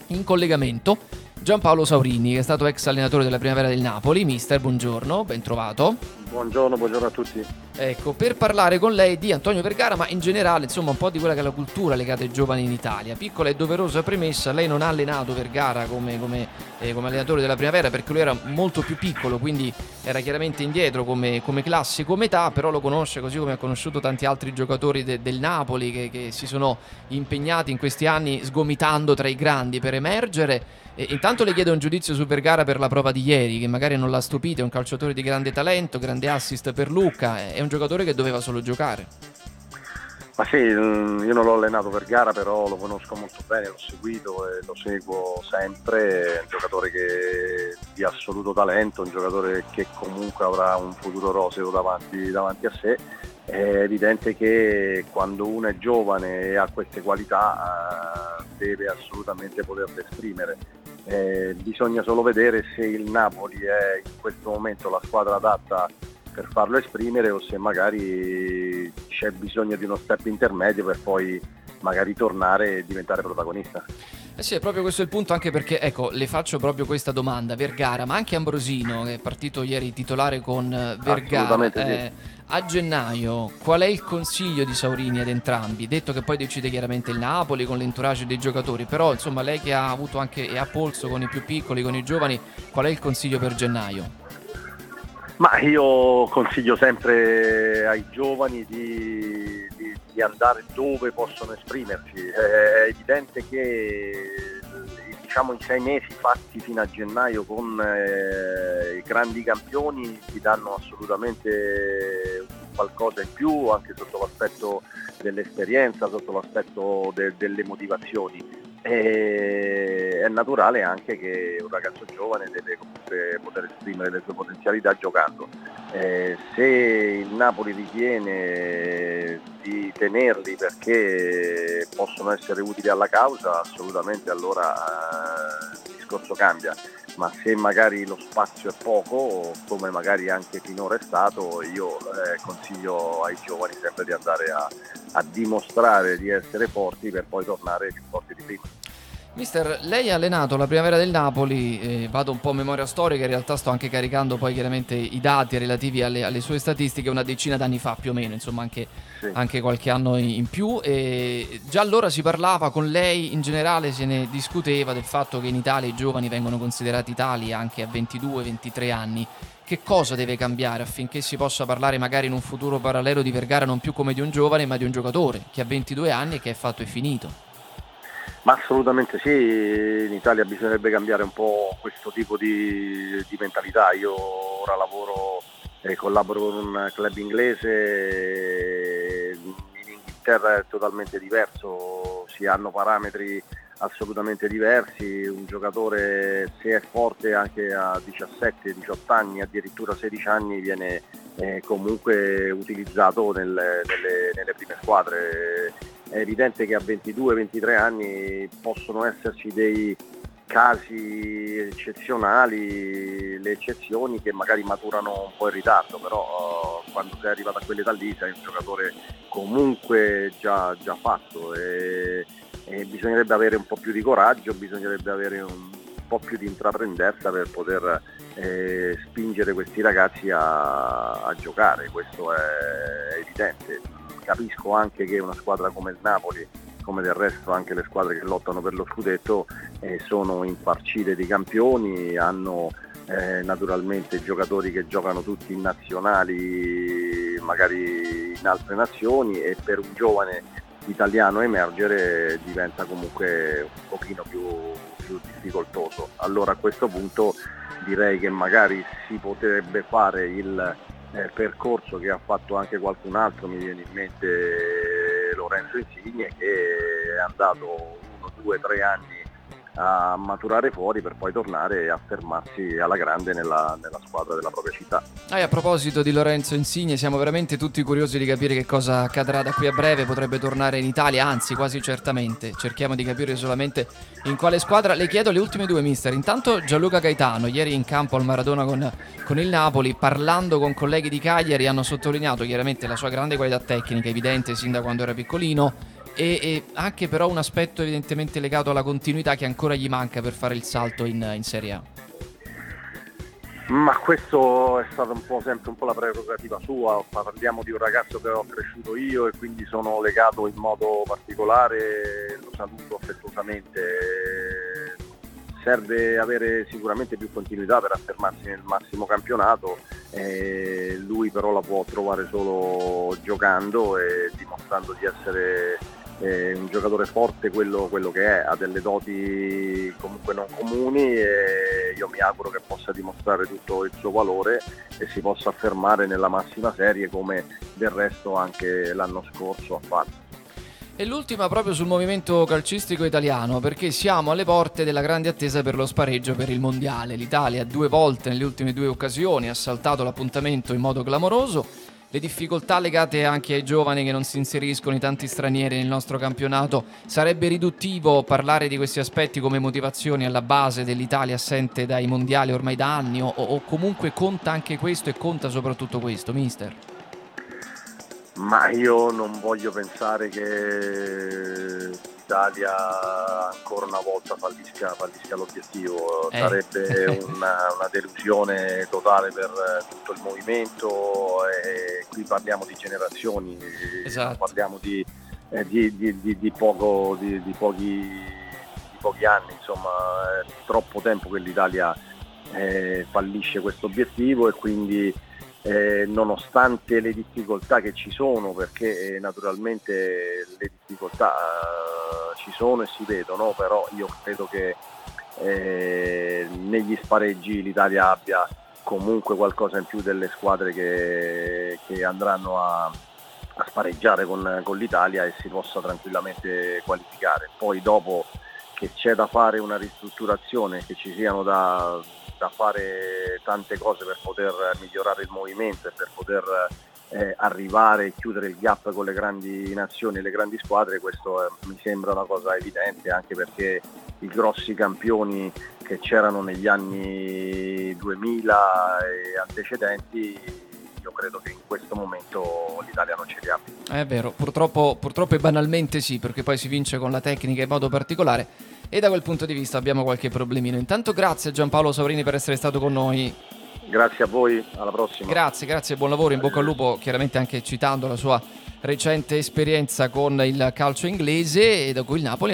in collegamento Giampaolo Saurini, che è stato ex allenatore della Primavera del Napoli. Mister, buongiorno, ben trovato. Buongiorno a tutti. Ecco, per parlare con lei di Antonio Vergara, ma in generale, insomma, un po' di quella che è la cultura legata ai giovani in Italia. Piccola e doverosa premessa: lei non ha allenato Vergara come allenatore della Primavera, perché lui era molto più piccolo, quindi era chiaramente indietro come classe, come età, però lo conosce così come ha conosciuto tanti altri giocatori del Napoli che si sono impegnati in questi anni sgomitando tra i grandi per emergere. E intanto le chiedo un giudizio su Vergara per la prova di ieri, che magari non l'ha stupito. È un calciatore di grande talento, grande assist per Lucca, è un giocatore che doveva solo giocare. Ma sì, io non l'ho allenato Vergara, però lo conosco molto bene, l'ho seguito e lo seguo sempre. È un giocatore di assoluto talento, un giocatore che comunque avrà un futuro roseo davanti a sé. È evidente che quando uno è giovane e ha queste qualità deve assolutamente poterle esprimere. Bisogna solo vedere se il Napoli è in questo momento la squadra adatta per farlo esprimere, o se magari c'è bisogno di uno step intermedio per poi magari tornare e diventare protagonista. Sì, è proprio questo il punto, anche perché, ecco, le faccio proprio questa domanda. Vergara, ma anche Ambrosino, che è partito ieri titolare con Vergara, Sì. A gennaio qual è il consiglio di Saurini ad entrambi? Detto che poi decide chiaramente il Napoli con l'entourage dei giocatori, però insomma lei che ha avuto anche e ha polso con i più piccoli, con i giovani, qual è il consiglio per gennaio? Ma io consiglio sempre ai giovani di andare dove possono esprimersi. È evidente che diciamo i 6 mesi fatti fino a gennaio con i grandi campioni ti danno assolutamente qualcosa in più, anche sotto l'aspetto dell'esperienza, sotto l'aspetto delle motivazioni. È naturale anche che un ragazzo giovane deve comunque poter esprimere le sue potenzialità giocando. Se il Napoli ritiene di tenerli perché possono essere utili alla causa, assolutamente allora il discorso cambia. Ma se magari lo spazio è poco, come magari anche finora è stato, io consiglio ai giovani sempre di andare a dimostrare di essere forti per poi tornare più forti di prima. Mister, lei ha allenato la Primavera del Napoli, vado un po' a memoria storica, in realtà sto anche caricando poi chiaramente i dati relativi alle sue statistiche una decina d'anni fa più o meno, insomma anche qualche anno in più, e già allora si parlava con lei, in generale se ne discuteva del fatto che in Italia i giovani vengono considerati tali anche a 22-23 anni. Che cosa deve cambiare affinché si possa parlare magari in un futuro parallelo di Vergara non più come di un giovane ma di un giocatore che ha 22 anni e che è fatto e finito? Ma assolutamente sì, in Italia bisognerebbe cambiare un po' questo tipo di mentalità. Io ora lavoro e collaboro con un club inglese, in Inghilterra è totalmente diverso, si hanno parametri assolutamente diversi. Un giocatore, se è forte anche a 17-18 anni, addirittura 16 anni, viene comunque utilizzato nelle prime squadre. È evidente che a 22-23 anni possono esserci dei casi eccezionali, le eccezioni che magari maturano un po' in ritardo, però quando sei arrivato a quell'età lì sei un giocatore comunque già fatto e bisognerebbe avere un po' più di coraggio, bisognerebbe avere un po' più di intraprendenza per poter spingere questi ragazzi a giocare. Questo è evidente. Capisco anche che una squadra come il Napoli, come del resto anche le squadre che lottano per lo scudetto, sono infarcite di campioni, hanno naturalmente giocatori che giocano tutti in nazionali, magari in altre nazioni, e per un giovane italiano emergere diventa comunque un pochino più difficoltoso. Allora a questo punto direi che magari si potrebbe fare il percorso che ha fatto anche qualcun altro. Mi viene in mente Lorenzo Insigne, che è andato 1, 2, 3 anni a maturare fuori per poi tornare e affermarsi alla grande nella squadra della propria città. A proposito di Lorenzo Insigne, siamo veramente tutti curiosi di capire che cosa accadrà da qui a breve. Potrebbe tornare in Italia, anzi quasi certamente. Cerchiamo di capire solamente in quale squadra. Le chiedo le ultime due, mister. Intanto Gianluca Gaetano, ieri in campo al Maradona con il Napoli, parlando con colleghi di Cagliari, hanno sottolineato chiaramente la sua grande qualità tecnica, evidente sin da quando era piccolino, e anche però un aspetto evidentemente legato alla continuità che ancora gli manca per fare il salto in Serie A. Ma questo è stato sempre un po' la prerogativa sua. Parliamo di un ragazzo che ho cresciuto io e quindi sono legato in modo particolare, lo saluto affettuosamente. Serve avere sicuramente più continuità per affermarsi nel massimo campionato, lui però la può trovare solo giocando e dimostrando di essere un giocatore forte, quello che è, ha delle doti comunque non comuni e io mi auguro che possa dimostrare tutto il suo valore e si possa affermare nella massima serie come del resto anche l'anno scorso ha fatto. E l'ultima proprio sul movimento calcistico italiano, perché siamo alle porte della grande attesa per lo spareggio per il mondiale. L'Italia 2 volte nelle ultime 2 occasioni ha saltato l'appuntamento in modo clamoroso. Le difficoltà legate anche ai giovani che non si inseriscono, i tanti stranieri nel nostro campionato, sarebbe riduttivo parlare di questi aspetti come motivazioni alla base dell'Italia assente dai mondiali ormai da anni, o comunque conta anche questo e conta soprattutto questo, mister? Ma io non voglio pensare che l'Italia ancora una volta fallisca l'obiettivo, sarebbe una delusione totale per tutto il movimento e qui parliamo di generazioni, esatto. Parliamo di pochi anni, insomma è troppo tempo che l'Italia fallisce questo obiettivo e quindi nonostante le difficoltà che ci sono, perché naturalmente le difficoltà ci sono e si vedono, però io credo che negli spareggi l'Italia abbia comunque qualcosa in più delle squadre che andranno a spareggiare con l'Italia e si possa tranquillamente qualificare. Poi dopo che c'è da fare una ristrutturazione, che ci siano da fare tante cose per poter migliorare il movimento e per poter arrivare e chiudere il gap con le grandi nazioni e le grandi squadre, questo mi sembra una cosa evidente, anche perché i grossi campioni che c'erano negli anni 2000 e antecedenti, io credo che in questo momento l'Italia non ce li abbia. È vero, purtroppo e banalmente sì, perché poi si vince con la tecnica in modo particolare e da quel punto di vista abbiamo qualche problemino. Intanto grazie a Giampaolo Saurini per essere stato con noi. Grazie a voi, alla prossima. Grazie, buon lavoro, in bocca al lupo, chiaramente anche citando la sua recente esperienza con il calcio inglese, e da cui il Napoli